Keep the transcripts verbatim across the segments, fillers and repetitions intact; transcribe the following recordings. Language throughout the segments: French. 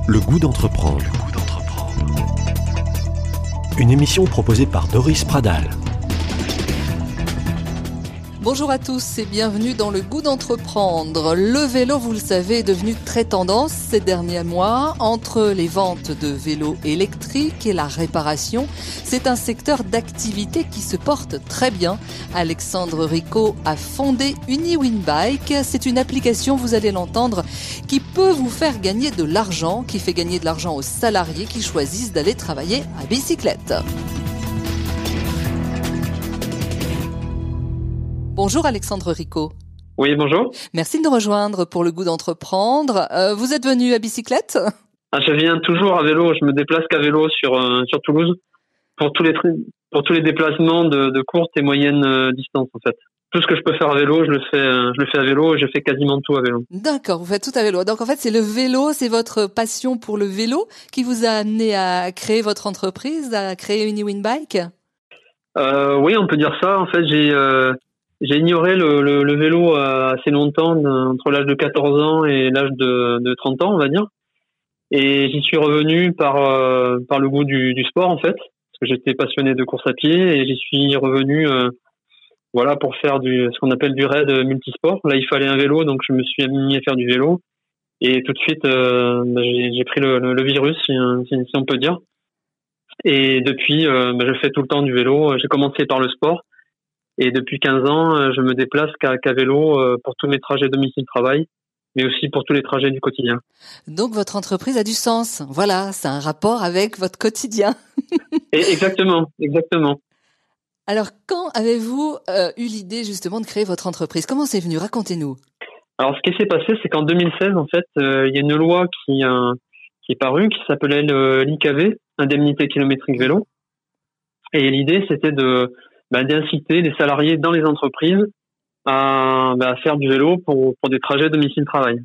Le goût d'entreprendre. Une émission proposée par Doris Pradal. Bonjour à tous et bienvenue dans Le goût d'entreprendre. Le vélo, vous le savez, est devenu très tendance ces derniers mois. Entre les ventes de vélos électriques et la réparation, c'est un secteur d'activité qui se porte très bien. Alexandre Rico a fondé UniWinBike. C'est une application, vous allez l'entendre, qui peut vous faire gagner de l'argent, qui fait gagner de l'argent aux salariés qui choisissent d'aller travailler à bicyclette. Bonjour Alexandre Rico. Oui, bonjour. Merci de nous rejoindre pour Le goût d'entreprendre. Euh, vous êtes venu à bicyclette ? Ah, je viens toujours à vélo. Je me déplace qu'à vélo sur euh, sur Toulouse pour tous les pour tous les déplacements de, de courte et moyenne euh, distance en fait. Tout ce que je peux faire à vélo, je le fais euh, je le fais à vélo et je fais quasiment tout à vélo. D'accord, vous faites tout à vélo. Donc en fait, c'est le vélo, c'est votre passion pour le vélo qui vous a amené à créer votre entreprise, à créer UniWinBike ? Euh, oui, on peut dire ça. En fait, j'ai euh, J'ai ignoré le, le, le vélo assez longtemps, entre l'âge de quatorze ans et l'âge de, de trente ans, on va dire. Et j'y suis revenu par euh, par le goût du, du sport, en fait, parce que j'étais passionné de course à pied et j'y suis revenu, euh, voilà, pour faire du ce qu'on appelle du raid multisport. Là, il fallait un vélo, donc je me suis mis à faire du vélo. Et tout de suite, euh, bah, j'ai, j'ai pris le, le, le virus, si, si, si on peut dire. Et depuis, euh, bah, je fais tout le temps du vélo. J'ai commencé par le sport. Et depuis quinze ans, je me déplace qu'à, qu'à vélo pour tous mes trajets domicile-travail, mais aussi pour tous les trajets du quotidien. Donc votre entreprise a du sens. Voilà, c'est un rapport avec votre quotidien. Et exactement, exactement. Alors, quand avez-vous euh, eu l'idée justement de créer votre entreprise ? Comment c'est venu ? Racontez-nous. Alors, ce qui s'est passé, c'est qu'en deux mille seize, en fait, euh, il y a une loi qui, euh, qui est parue, qui s'appelait le, l'I K V, Indemnité kilométrique vélo. Et l'idée, c'était de Bah, d'inciter les salariés dans les entreprises à, bah, à faire du vélo pour, pour des trajets domicile-travail.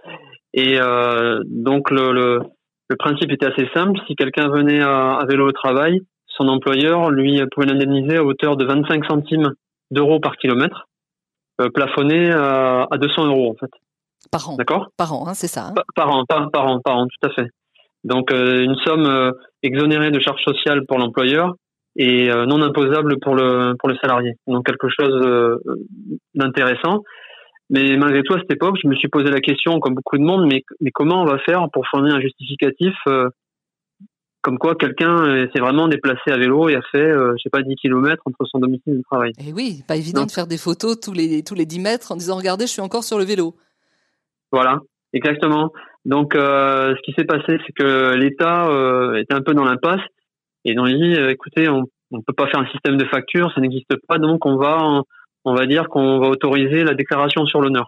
Et euh, donc le, le, le principe était assez simple. Si quelqu'un venait à, à vélo au travail, son employeur lui pouvait l'indemniser à hauteur de vingt-cinq centimes d'euros par kilomètre, euh, plafonné à, à deux cents euros en fait. Par an. D'accord ? Par an, hein, c'est ça. Hein par, par an, par, par an, par an, tout à fait. Donc euh, une somme euh, exonérée de charges sociales pour l'employeur et euh, non imposable pour le pour le salarié. Donc quelque chose euh, d'intéressant. Mais malgré tout, à cette époque, je me suis posé la question, comme beaucoup de monde, mais mais comment on va faire pour fournir un justificatif euh, comme quoi quelqu'un euh, s'est vraiment déplacé à vélo et a fait, euh, je sais pas, dix kilomètres entre son domicile et le travail. Et oui, pas évident Donc, de faire des photos tous les tous les dix mètres en disant regardez, je suis encore sur le vélo. Voilà, exactement. Donc euh, ce qui s'est passé, c'est que l'État euh, était un peu dans l'impasse. Et donc, il dit, euh, écoutez, on ne peut pas faire un système de facture, ça n'existe pas, donc on va, on va dire qu'on va autoriser la déclaration sur l'honneur.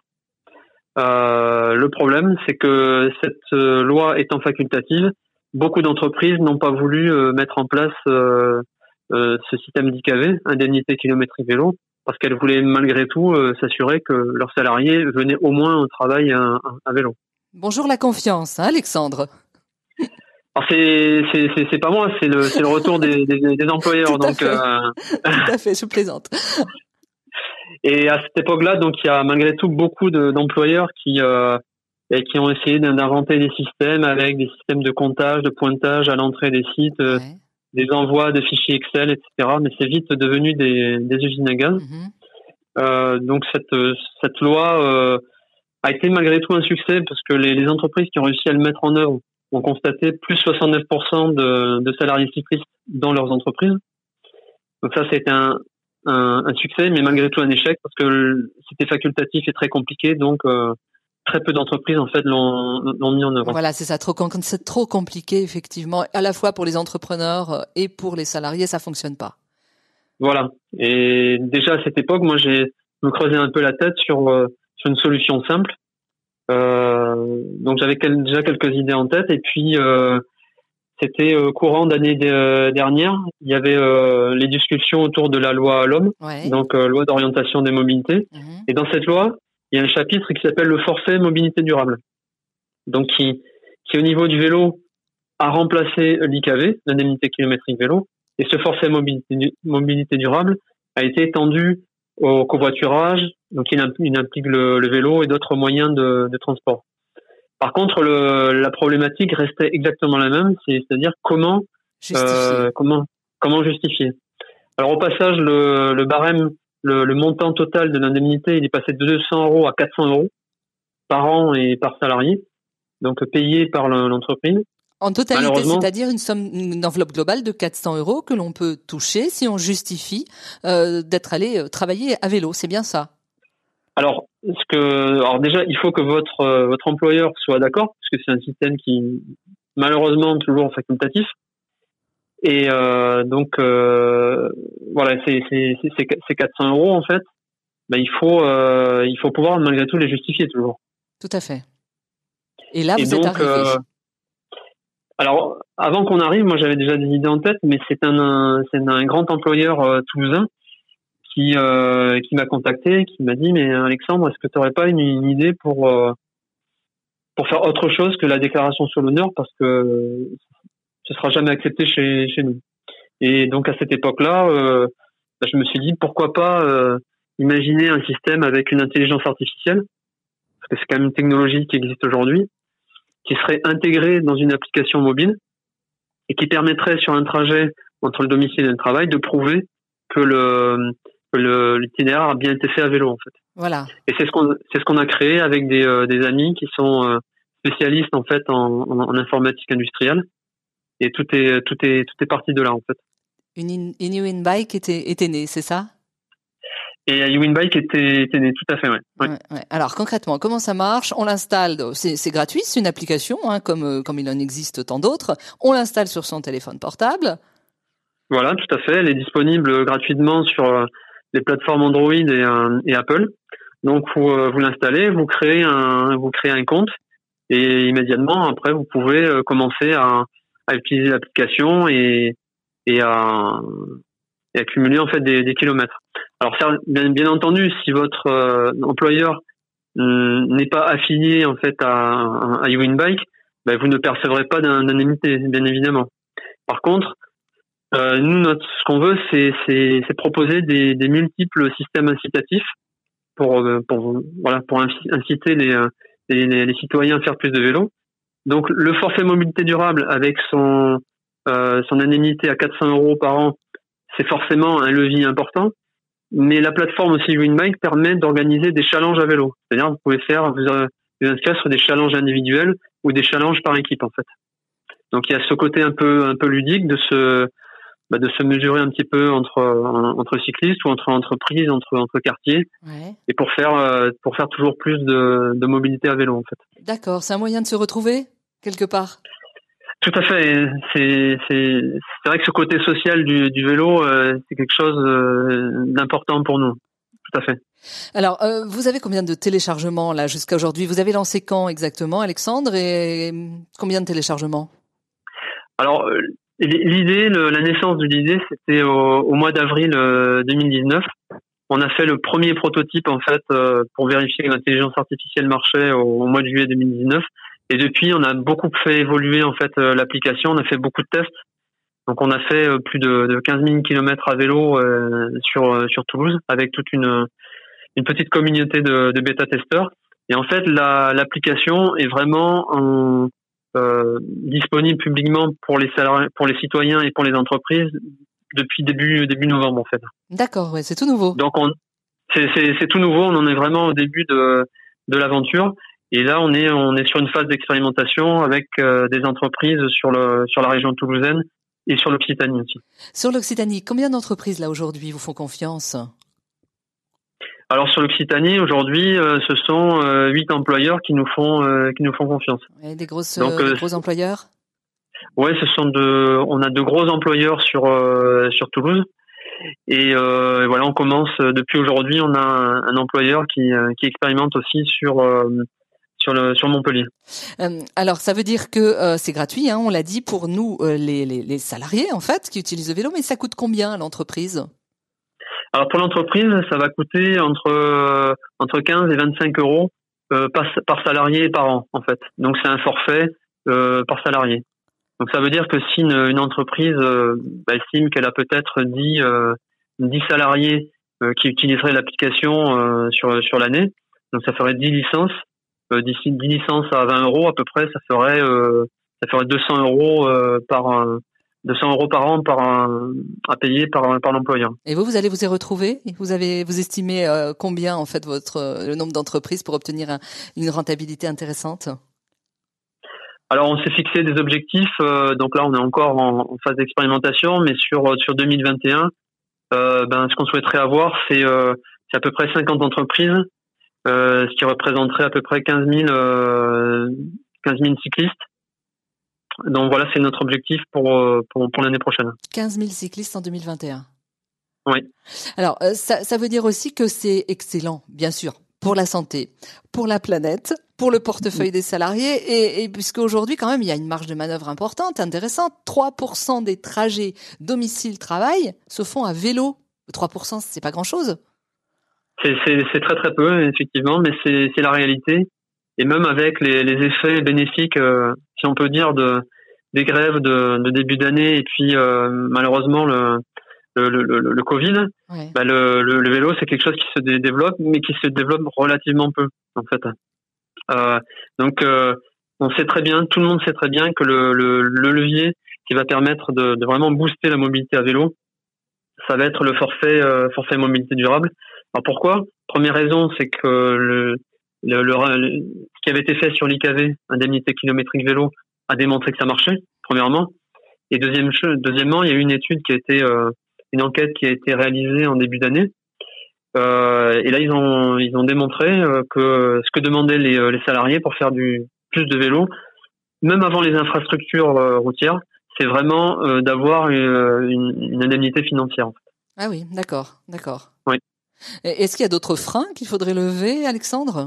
Euh, le problème, c'est que cette euh, loi étant facultative, beaucoup d'entreprises n'ont pas voulu euh, mettre en place euh, euh, ce système d'I K V, indemnité kilométrique vélo, parce qu'elles voulaient malgré tout euh, s'assurer que leurs salariés venaient au moins au travail à, à vélo. Bonjour la confiance, hein, Alexandre. Alors c'est c'est c'est c'est pas moi, c'est le c'est le retour des des, des employeurs. Tout donc à euh... Tout à fait, je plaisante. Et à cette époque-là, donc il y a malgré tout beaucoup de, d'employeurs qui euh, et qui ont essayé d'inventer des systèmes avec des systèmes de comptage, de pointage à l'entrée des sites, euh, Ouais. des envois de fichiers Excel, et cetera. Mais c'est vite devenu des des usines à gaz. Mm-hmm. Euh, donc cette cette loi euh, a été malgré tout un succès parce que les, les entreprises qui ont réussi à le mettre en œuvre ont constaté plus soixante-neuf pour cent de, de salariés cyclistes dans leurs entreprises. Donc ça, c'était un, un, un succès, mais malgré tout un échec parce que c'était facultatif et très compliqué. Donc euh, très peu d'entreprises en fait l'ont, l'ont mis en œuvre. Voilà, c'est ça, trop, c'est trop compliqué effectivement, à la fois pour les entrepreneurs et pour les salariés, ça fonctionne pas. Voilà. Et déjà à cette époque, moi j'ai me creusé un peu la tête sur euh, sur une solution simple. Euh, donc j'avais quel, déjà quelques idées en tête et puis euh, c'était euh, courant d'année de, dernière, il y avait euh, les discussions autour de la loi L'Homme, Ouais. donc euh, loi d'orientation des mobilités. Mmh. Et dans cette loi, il y a un chapitre qui s'appelle le forfait mobilité durable. Donc qui qui au niveau du vélo a remplacé l'I K V, l'indemnité kilométrique vélo, et ce forfait mobilité, mobilité durable a été étendu au covoiturage, donc il implique le, le vélo et d'autres moyens de, de transport. Par contre, le, la problématique restait exactement la même, c'est, c'est-à-dire comment, euh, comment, comment justifier. Alors au passage, le, le barème, le, le montant total de l'indemnité, il est passé de deux cents euros à quatre cents euros par an et par salarié, donc payé par l'entreprise. En totalité, c'est-à-dire une somme, une enveloppe globale de quatre cents euros que l'on peut toucher si on justifie euh, d'être allé travailler à vélo. C'est bien ça? Alors, ce que, alors déjà, il faut que votre euh, votre employeur soit d'accord, parce que c'est un système qui malheureusement toujours facultatif. Et euh, donc euh, voilà, c'est c'est c'est c'est quatre cents euros en fait. Ben il faut euh, il faut pouvoir malgré tout les justifier toujours. Tout à fait. Et là, vous et donc, êtes arrivé. Euh, alors, avant qu'on arrive, moi j'avais déjà des idées en tête, mais c'est un, un c'est un grand employeur euh, toulousain qui euh, qui m'a contacté, qui m'a dit mais Alexandre, est-ce que tu n'aurais pas une, une idée pour euh, pour faire autre chose que la déclaration sur l'honneur, parce que ce sera jamais accepté chez chez nous. Et donc à cette époque-là, euh, bah, je me suis dit pourquoi pas euh, imaginer un système avec une intelligence artificielle, parce que c'est quand même une technologie qui existe aujourd'hui, qui serait intégrée dans une application mobile et qui permettrait sur un trajet entre le domicile et le travail de prouver que le Le, l'itinéraire a bien été fait à vélo en fait. Voilà. Et c'est ce qu'on c'est ce qu'on a créé avec des euh, des amis qui sont euh, spécialistes en fait en, en, en informatique industrielle, et tout est tout est tout est parti de là en fait. Une une YouWinBike était était née, c'est ça? Et YouWinBike était était née, tout à fait, ouais. ouais. ouais, ouais. Alors concrètement, comment ça marche? On l'installe, c'est c'est gratuit, c'est une application hein, comme comme il en existe tant d'autres. On l'installe sur son téléphone portable. Voilà, tout à fait. Elle est disponible gratuitement sur les plateformes Android et, euh, et Apple. Donc vous, euh, vous l'installez, vous créez un vous créez un compte, et immédiatement après vous pouvez euh, commencer à, à utiliser l'application et et à, et accumuler en fait des, des kilomètres. Alors ça, bien, bien entendu, si votre euh, employeur euh, n'est pas affilié en fait à, à YouWinBike, ben, vous ne percevrez pas d'indemnité, bien évidemment. Par contre, Euh, nous, notre, ce qu'on veut, c'est, c'est, c'est proposer des, des multiples systèmes incitatifs pour, pour, voilà, pour inciter les, les, les citoyens à faire plus de vélo. Donc, le forfait mobilité durable avec son, euh, son indemnité à quatre cents euros par an, c'est forcément un levier important. Mais la plateforme aussi YouWinBike permet d'organiser des challenges à vélo. C'est-à-dire, vous pouvez faire, vous, vous inscrire sur des challenges individuels ou des challenges par équipe, en fait. Donc, il y a ce côté un peu, un peu ludique de se, Bah de se mesurer un petit peu entre entre cyclistes ou entre entreprises, entre entre quartiers, ouais. et pour faire pour faire toujours plus de de mobilité à vélo en fait. D'accord, c'est un moyen de se retrouver quelque part. Tout à fait. C'est c'est c'est vrai que ce côté social du du vélo, euh, c'est quelque chose euh, d'important pour nous. Tout à fait. Alors, euh, vous avez combien de téléchargements là jusqu'à aujourd'hui? Vous avez lancé quand exactement, Alexandre, et combien de téléchargements? Alors euh, L'idée, le, la naissance de l'idée, c'était au, au mois d'avril euh, deux mille dix-neuf. On a fait le premier prototype en fait euh, pour vérifier que l'intelligence artificielle marchait au, au mois de juillet deux mille dix-neuf. Et depuis, on a beaucoup fait évoluer en fait euh, l'application. On a fait beaucoup de tests. Donc, on a fait euh, plus de, de quinze mille kilomètres à vélo euh, sur euh, sur Toulouse, avec toute une une petite communauté de, de bêta-testeurs. Et en fait, la, l'application est vraiment en Euh, disponible publiquement pour les salariés, pour les citoyens et pour les entreprises depuis début début novembre en fait. D'accord, ouais, c'est tout nouveau. Donc on, c'est, c'est c'est tout nouveau. On en est vraiment au début de de l'aventure. Et là on est on est sur une phase d'expérimentation avec euh, des entreprises sur le sur la région toulousaine et sur l'Occitanie aussi. Sur l'Occitanie, combien d'entreprises là aujourd'hui vous font confiance? Alors sur l'Occitanie aujourd'hui, euh, ce sont euh, huit employeurs qui nous font euh, qui nous font confiance. Ouais, des grosses Donc, euh, euh, des gros employeurs. Ouais, ce sont de, on a de gros employeurs sur euh, sur Toulouse, et, euh, et voilà, on commence depuis aujourd'hui. On a un, un employeur qui euh, qui expérimente aussi sur euh, sur le sur Montpellier. Euh, alors ça veut dire que euh, c'est gratuit, hein, on l'a dit pour nous euh, les, les les salariés en fait qui utilisent le vélo, mais ça coûte combien à l'entreprise? Alors pour l'entreprise, ça va coûter entre euh, entre quinze et vingt-cinq euros euh, par par salarié et par an en fait. Donc c'est un forfait euh, par salarié. Donc ça veut dire que si une, une entreprise euh, bah, estime qu'elle a peut-être dix, euh, dix salariés euh, qui utiliseraient l'application euh, sur sur l'année, donc ça ferait dix licences, euh, d'ici dix licences à vingt euros à peu près, ça ferait euh, ça ferait deux cents euros euh, par euh, deux cents euros par an par un, à payer par par l'employeur. Et vous, vous allez vous y retrouver? Vous avez, vous estimez euh, combien en fait votre euh, le nombre d'entreprises pour obtenir un, une rentabilité intéressante? Alors on s'est fixé des objectifs, euh, donc là on est encore en, en phase d'expérimentation, mais sur sur deux mille vingt et un, euh, ben ce qu'on souhaiterait avoir, c'est euh, c'est à peu près cinquante entreprises, euh, ce qui représenterait à peu près quinze mille euh, quinze mille cyclistes. Donc voilà, c'est notre objectif pour pour, pour l'année prochaine. quinze mille cyclistes en deux mille vingt et un. Oui. Alors euh, ça, ça veut dire aussi que c'est excellent, bien sûr, pour la santé, pour la planète, pour le portefeuille des salariés, et, et puisque aujourd'hui quand même il y a une marge de manœuvre importante, intéressante. trois pour cent des trajets domicile-travail se font à vélo. trois pour cent, c'est pas grand-chose. C'est, c'est, c'est très très peu effectivement, mais c'est, c'est la réalité. Et même avec les, les effets bénéfiques, euh, si on peut dire, de des grèves de, de début d'année, et puis euh, malheureusement le le, le, le, le Covid, Ouais. bah le, le, le vélo c'est quelque chose qui se dé- développe, mais qui se développe relativement peu en fait. Euh, donc euh, on sait très bien, tout le monde sait très bien que le, le, le levier qui va permettre de, de vraiment booster la mobilité à vélo, ça va être le forfait euh, forfait mobilité durable. Alors pourquoi? Première raison, c'est que le, le, le, le ce qui avait été fait sur l'I K V, indemnité kilométrique vélo, a démontré que ça marchait. Premièrement, et deuxième deuxièmement, il y a eu une étude qui a été euh, une enquête qui a été réalisée en début d'année. Euh, et là, ils ont ils ont démontré euh, que ce que demandaient les, les salariés pour faire du plus de vélo, même avant les infrastructures euh, routières, c'est vraiment euh, d'avoir une, une, une indemnité financière. En fait. Ah oui, d'accord, d'accord. Oui. Et est-ce qu'il y a d'autres freins qu'il faudrait lever, Alexandre?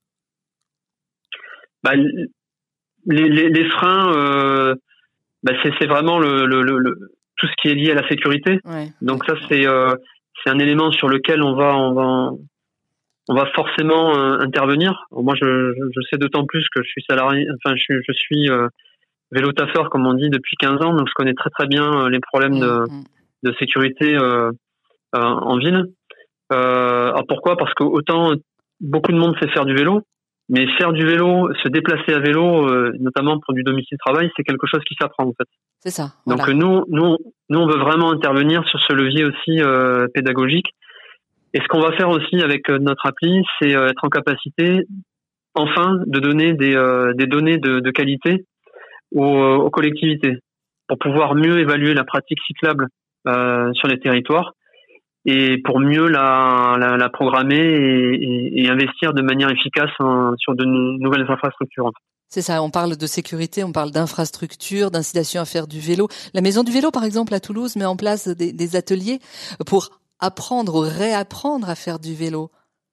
Bah, les, les, les freins, euh, bah, c'est, c'est vraiment le, le, le, le tout ce qui est lié à la sécurité. Ouais, Donc ouais. ça, c'est euh, c'est un élément sur lequel on va on va on va forcément euh, intervenir. Moi, je, je, je sais d'autant plus que je suis salarié, enfin, je, je suis euh, vélo-taffeur, comme on dit, depuis quinze ans, donc je connais très très bien les problèmes de, Mmh. de sécurité euh, euh, en ville. Euh, alors pourquoi? Parce que autant beaucoup de monde sait faire du vélo, mais faire du vélo, se déplacer à vélo, euh, notamment pour du domicile-travail, c'est quelque chose qui s'apprend en fait. C'est ça. Donc Voilà. nous, nous, nous, on veut vraiment intervenir sur ce levier aussi euh, pédagogique. Et ce qu'on va faire aussi avec euh, notre appli, c'est euh, être en capacité, enfin, de donner des, euh, des données de, de qualité aux, aux collectivités pour pouvoir mieux évaluer la pratique cyclable euh, sur les territoires et pour mieux la, la, la programmer et, et, et investir de manière efficace en, sur de nou- nouvelles infrastructures. C'est ça, on parle de sécurité, on parle d'infrastructure, d'incitation à faire du vélo. La Maison du Vélo, par exemple, à Toulouse, met en place des, des ateliers pour apprendre ou réapprendre à faire du vélo.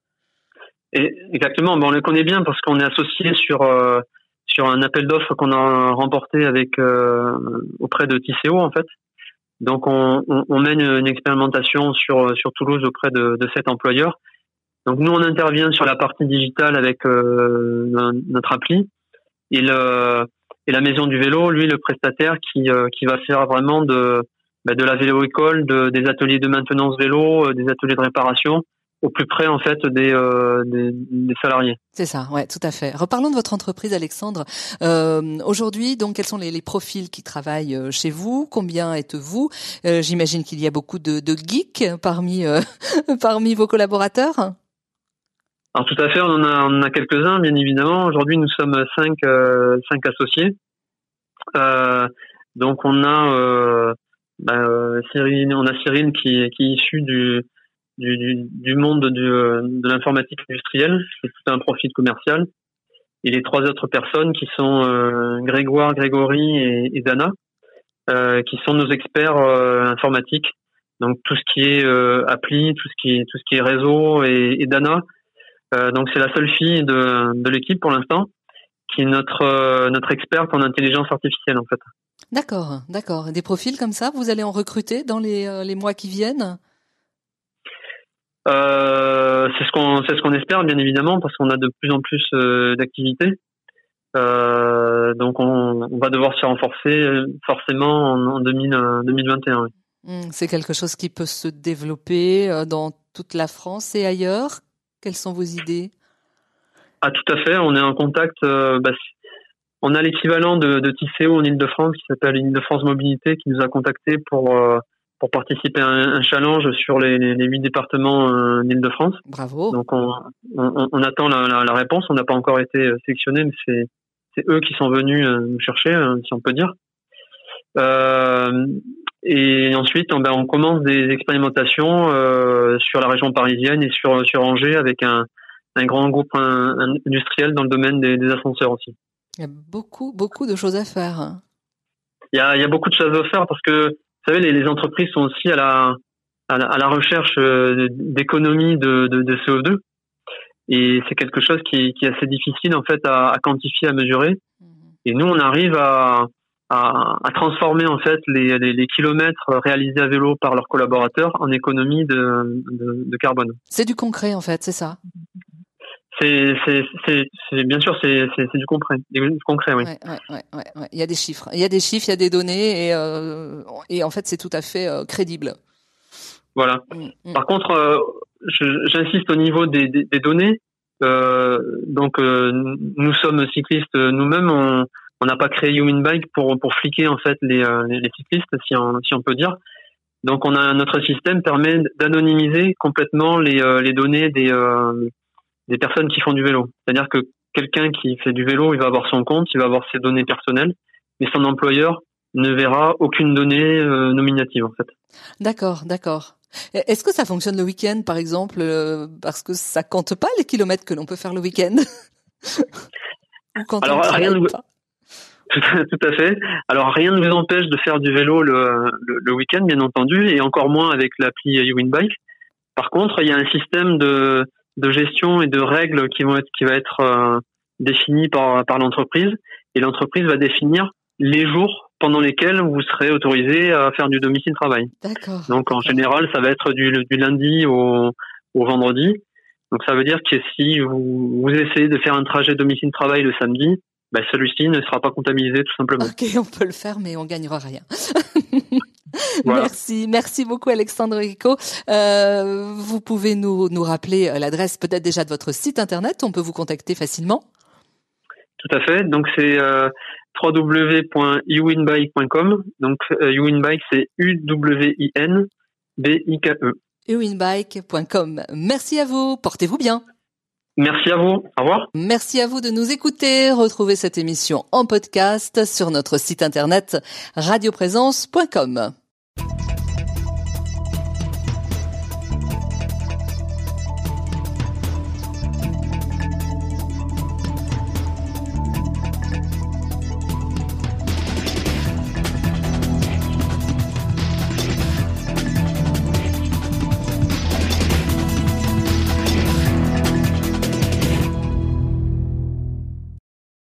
Et exactement, bon, on le connaît bien parce qu'on est associé sur euh, sur un appel d'offres qu'on a remporté avec euh, auprès de Tisséo en fait. Donc on, on, on mène une expérimentation sur sur Toulouse auprès de, de sept employeurs. Donc nous on intervient sur la partie digitale avec euh, notre appli et le et la Maison du Vélo, lui le prestataire qui euh, qui va faire vraiment de bah, de la vélo-école, de, des ateliers de maintenance vélo, euh, des ateliers de réparation au plus près en fait des euh, des, des salariés. C'est ça, ouais, tout à fait. Reparlons de votre entreprise, Alexandre. Euh, aujourd'hui, donc, quels sont les, les profils qui travaillent euh, chez vous? Combien êtes-vous? euh, J'imagine qu'il y a beaucoup de, de geeks parmi euh, parmi vos collaborateurs. Alors tout à fait, on en a, on en a quelques-uns, bien évidemment. Aujourd'hui, nous sommes cinq, euh, cinq associés. Euh, donc on a euh, bah, Cyril, on a Cyril qui, qui est issu du Du, du, du monde du, de l'informatique industrielle, c'est tout un profil commercial. Et les trois autres personnes qui sont euh, Grégoire, Grégory et, et Dana, euh, qui sont nos experts euh, informatiques. Donc tout ce qui est euh, appli, tout ce qui est tout ce qui est réseau et, et Dana. Euh, donc c'est la seule fille de, de l'équipe pour l'instant, qui est notre euh, notre experte en intelligence artificielle en fait. D'accord, d'accord. Des profils comme ça, vous allez en recruter dans les euh, les mois qui viennent? Euh, c'est ce qu'on c'est ce qu'on espère bien évidemment parce qu'on a de plus en plus euh, d'activités. Euh, donc on, on va devoir se renforcer forcément en, en deux mille, deux mille vingt et un. Oui. Mmh, c'est quelque chose qui peut se développer euh, dans toute la France et ailleurs. Quelles sont vos idées? Ah, tout à fait. On est en contact. Euh, bah, on a l'équivalent de, de Tisséo en Île-de-France qui s'appelle Île-de-France Mobilité qui nous a contactés pour euh, pour participer à un, un challenge sur les, les, les huit départements euh, d'Île-de-France. Bravo. Donc on, on, on attend la, la, la réponse. On n'a pas encore été sélectionné, mais c'est c'est eux qui sont venus nous chercher, si on peut dire. Euh, et ensuite, on, ben, on commence des expérimentations euh, sur la région parisienne et sur sur Angers avec un un grand groupe industriel dans le domaine des, des ascenseurs aussi. Il y a beaucoup beaucoup de choses à faire. Il y a il y a beaucoup de choses à faire parce que vous savez les, les entreprises sont aussi à la à la, à la recherche d'économie de, de, de C O deux et c'est quelque chose qui, qui est assez difficile en fait à, à quantifier, à mesurer. Et nous, on arrive à À, à transformer en fait les, les, les kilomètres réalisés à vélo par leurs collaborateurs en économie de, de, de carbone. C'est du concret en fait, c'est ça. C'est, c'est, c'est, c'est bien sûr c'est, c'est, c'est du concret, du concret, oui. Ouais, ouais, ouais, ouais, ouais. Il y a des chiffres, il y a des chiffres, il y a des données et euh, et en fait c'est tout à fait euh, crédible. Voilà. Mmh. Par contre, euh, je, j'insiste au niveau des, des, des données. Euh, donc euh, nous sommes cyclistes nous-mêmes. On, On n'a pas créé YouWinBike pour pour fliquer en fait les les, les cyclistes, si on si on peut dire. Donc on a notre système permet d'anonymiser complètement les les données des euh, des personnes qui font du vélo. C'est-à-dire que quelqu'un qui fait du vélo, il va avoir son compte, il va avoir ses données personnelles, mais son employeur ne verra aucune donnée euh, nominative en fait. D'accord, d'accord. Est-ce que ça fonctionne le week-end, par exemple, euh, parce que ça compte pas les kilomètres que l'on peut faire le week-end? Ou quand Alors on rien ne pas. Tout à fait. Alors rien ne vous empêche de faire du vélo le, le, le week-end, bien entendu, et encore moins avec l'appli YouWinBike. Par contre, il y a un système de, de gestion et de règles qui vont être qui va être euh, défini par par l'entreprise, et l'entreprise va définir les jours pendant lesquels vous serez autorisé à faire du domicile-travail. D'accord. Donc en général, ça va être du, du lundi au, au vendredi. Donc ça veut dire que si vous, vous essayez de faire un trajet domicile-travail le samedi, ben celui-ci ne sera pas comptabilisé tout simplement. Ok, on peut le faire, mais on gagnera rien. Voilà. Merci, merci beaucoup Alexandre Rico. Euh, vous pouvez nous nous rappeler l'adresse peut-être déjà de votre site internet. On peut vous contacter facilement. Tout à fait. Donc c'est euh, w w w point youwinbike point com. Donc euh, YouWinBike c'est U W I N B I K E. youwinbike point com. Merci à vous. Portez-vous bien. Merci à vous. Au revoir. Merci à vous de nous écouter. Retrouvez cette émission en podcast sur notre site internet radioprésence point com.